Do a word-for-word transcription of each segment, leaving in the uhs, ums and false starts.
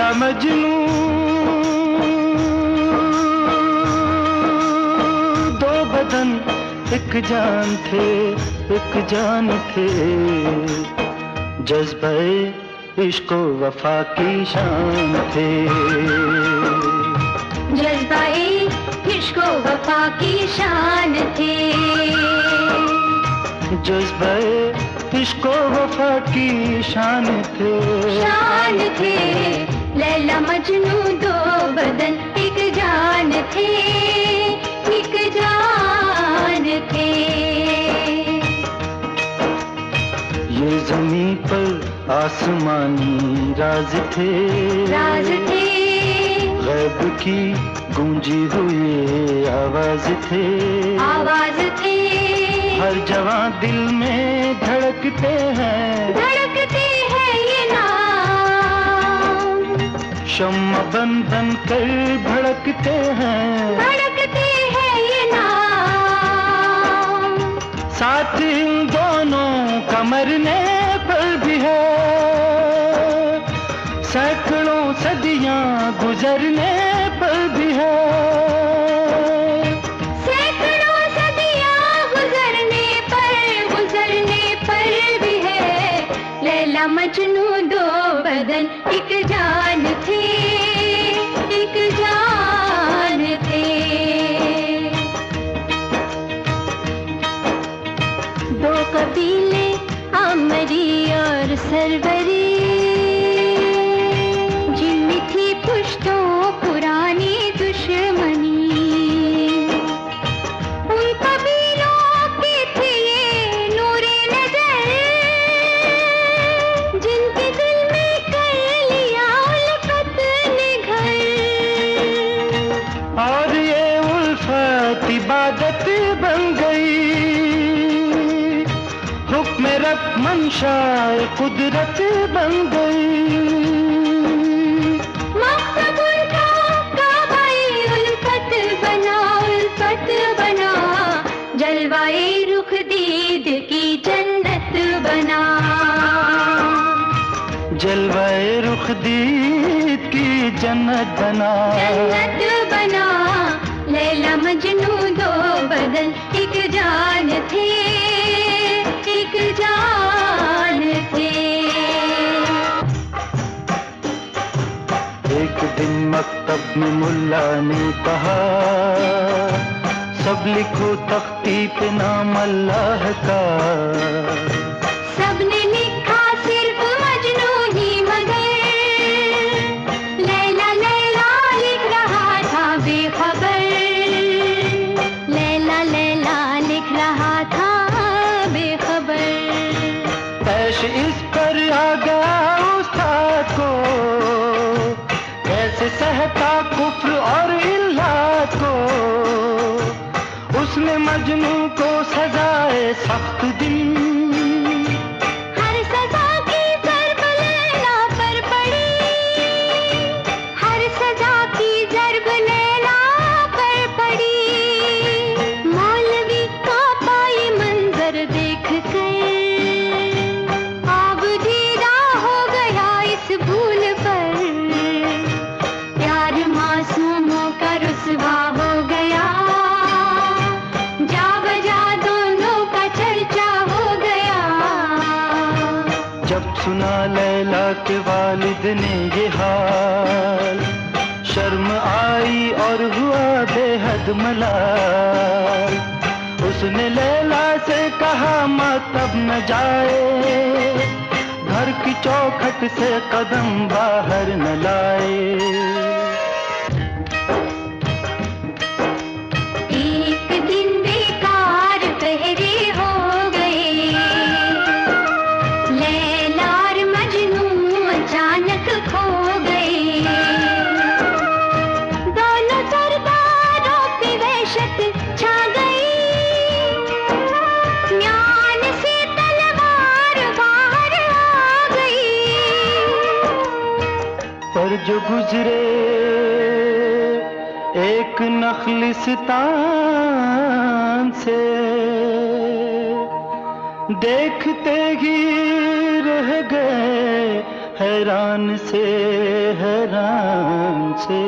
लैला मजनू दो बदन एक जान थे, एक जान थे, जज्बे इश्क वफा की शान थे, जज्बे इश्क वफा की शान थे, जज्बे इश्क वफा की शान थे, शान थे। लैला मजनू दो बदन एक जान थे, एक जान थे। ये ज़मीं पर आसमानी राज थे, राज थे, गैब की गूंजी हुई आवाज थे, आवाज थे। हर जवां दिल में धड़कते हैं, धड़कते हैं ये नाम, शम्मा बन बन कर भड़कते हैं, भड़कते हैं ये नाम। साथ इन दोनों का मरने पर भी है, सैकड़ों सदियां गुजरने पर भी है, सैकड़ों सदियां गुजरने पर, गुजरने पर भी है। लैला मजनू दो बदन एक जान थे, एक जान थे। दो कबीले आमरी और सरवरी, जिनमें थी पुश्तों पुरानी दुश्मनी, उन कबीलों के थे ये नूरे नजर, जिनके दिल में कर लिया उल्फत ने घर। और ये उल्फत इबादत बन गई, हुक्म रब मंशा कुदरत बन गई, मकसद उनका काबाए उल्फत बना, उल्फत बना। जलवाए रुख दीद की जन्नत बना, जलवाए रुख दीद की जन्नत बना, जन्नत बना। लैला मजनू दो बदन एक जान थे, एक जान थे। एक दिन मकतब में मुल्ला ने कहा, सब लिखो तख्ती पे नाम अल्लाह का। सबने लिखा सिर्फ मजनू ही मगर, लैला लैला लिख रहा था बेखबर, लैला लैला लिख रहा था बेखबर। ऐश इस पर आ गया उस्ताद को, कैसे सहता कुफ्र और इल्लात को, उसने मजनू को सजाए सख्त दी, हर सजा की ज़र्ब लैला पर पड़ी, हर सजा की ज़र्ब लैला पर पड़ी। मौलवी का पाए मंजर देख कर आब दीदा हो गया इस भूल पर, प्यार मासूमों का रुसवा हो गया, जा बजा दोनों का चर्चा हो गया। जब सुना लैला के वालिद ने ये हाल, शर्म आई और हुआ बेहद मलाल। उसने लैला से कहा मतलब न जाए, घर की चौखट से कदम बाहर न लाए। एक दिन बेकार पहरे हो गए, लैला और मजनू अचानक खो गए। दोनों सरदारों पे वहशत छा गई, म्यान से तलवार बाहर आ गई। पर जो गुजरे एक नखलिस्तान से, देखते ही रह गए हैरान से हैरान से।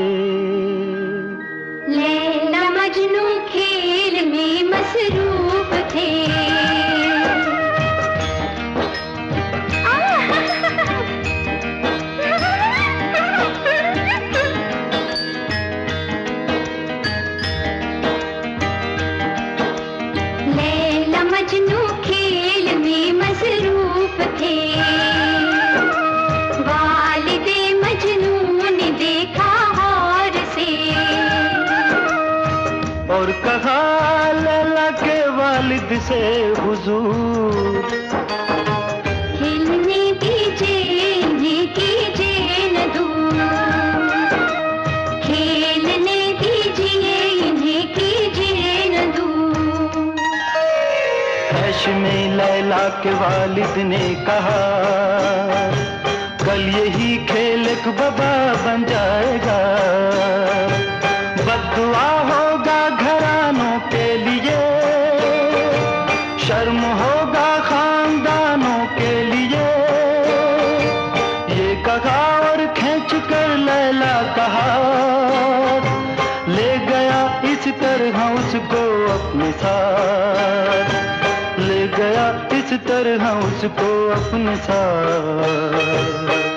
लैला मजनू खेल में मसरूफ थे। लैला मजनू खेल में मसरूफ थे। वालिदे मजनू ने देखा हार से और कहा लैला के वालिद से हुजूर, खेलने दीजिए इन्हें कीजिए न दूर। खेलने दीजिए इन्हें कीजिए न दूर। ऐश में लैला के वालिद ने कहा कल यही खेल एक बबा बन जाएगा। बद्दुआ होगा घरानों के लिए, शर्म होगा खानदानों के लिए। ये कहा और खींच कर लैला कहा ले गया इस तरह उसको अपने साथ। ले गया इस तरह उसको अपने साथ।